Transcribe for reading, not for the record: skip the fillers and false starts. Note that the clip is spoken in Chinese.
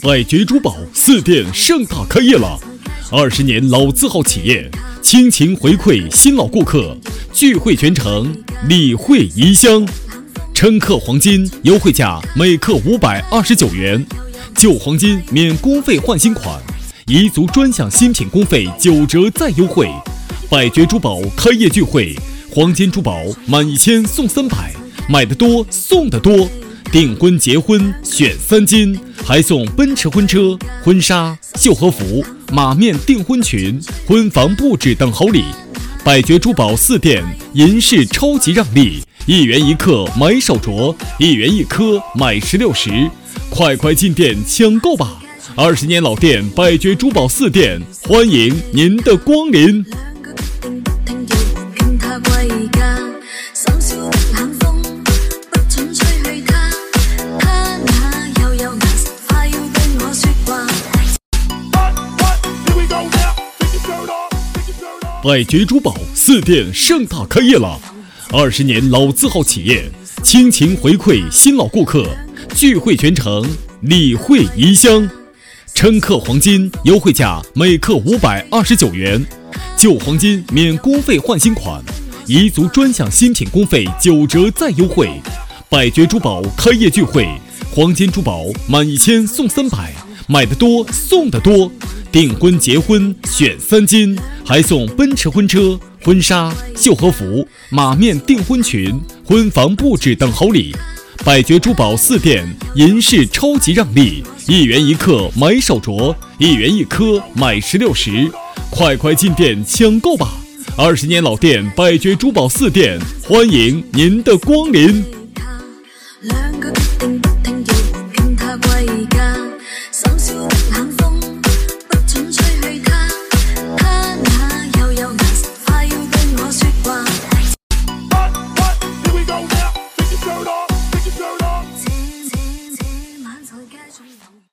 百爵珠宝4店盛大开业了，20年老字号企业，倾情回馈新老顾客，聚会全程，礼会宜香。称克黄金优惠价每克529元，旧黄金免工费换新款，彝族专享新品工费9折再优惠。百爵珠宝开业聚会，黄金珠宝满1000送300，买得多送得多。订婚结婚选3金，还送奔驰婚车、婚纱、秀和服、马面订婚裙、婚房布置等好礼。百爵珠宝4店银饰超级让利，1元1克买手镯，1元1颗买16时，快进店抢购吧！20年老店百爵珠宝4店，欢迎您的光临。百爵珠宝4店盛大开业了，20年老字号企业，倾情回馈新老顾客，聚会全程，礼会宜香。称克黄金优惠价每克529元，旧黄金免工费换新款，彝族专享新品工费9折再优惠。百爵珠宝开业聚会，黄金珠宝满1000送300，买得多送得多。订婚结婚选3金，还送奔驰婚车、婚纱、秀和服、马面订婚裙、婚房布置等好礼。百爵珠宝4店银饰超级让利，1元1克买手镯，1元1颗买16时，快进店抢购吧！20年老店百爵珠宝4店，欢迎您的光临。兩個決定不聽，要傾他歸家，深宵冷風。